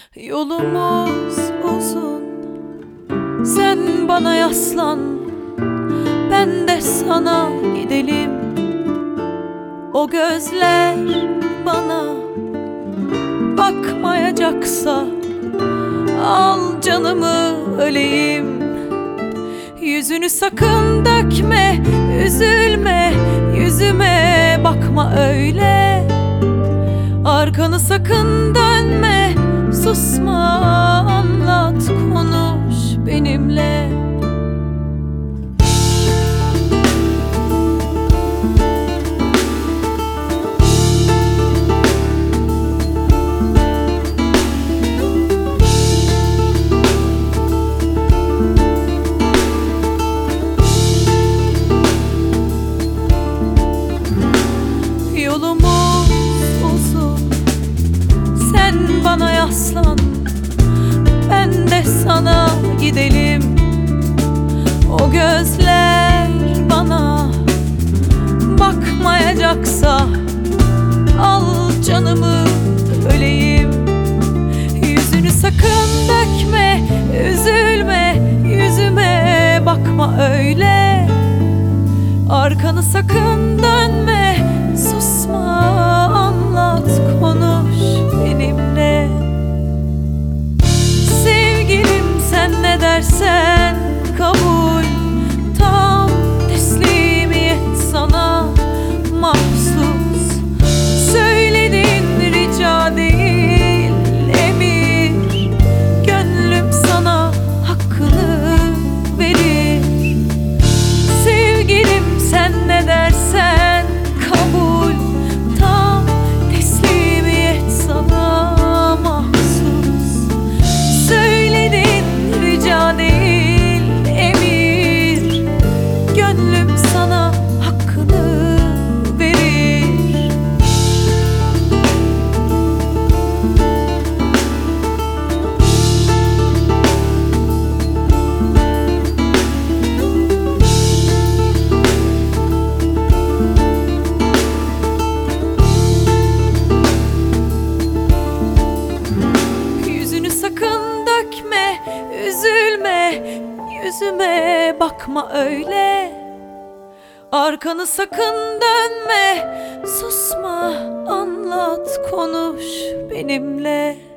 Yolumuz uzun, sen bana yaslan, ben de sana gidelim. O gözler bana bakmayacaksa al canımı öleyim. Yüzünü sakın dökme, üzülme, yüzüme bakma öyle. Arkanı sakın dönme, susma, anlat, konuş benimle. Yolumuz uzun, sen bana yaslan, ben de sana gidelim. O gözler bana bakmayacaksa al canımı öleyim. Yüzünü sakın dökme, üzülme, yüzüme bakma öyle. Arkanı sakın dönme, susma, anlat, konuş benimle. Sevgilim sen ne dersen kabul, tam teslimiyet sana mahsus. Söylediğin rica değil emir, gönlüm sana hakkını verir. Sevgilim sen ne dersen kabul, tam teslimiyet sana mahsus. Söylediğin rica değil emir, gönlüm sana hakkını verir. Sakın dökme, üzülme, yüzüme bakma öyle. Arkanı sakın dönme, susma, anlat, konuş benimle.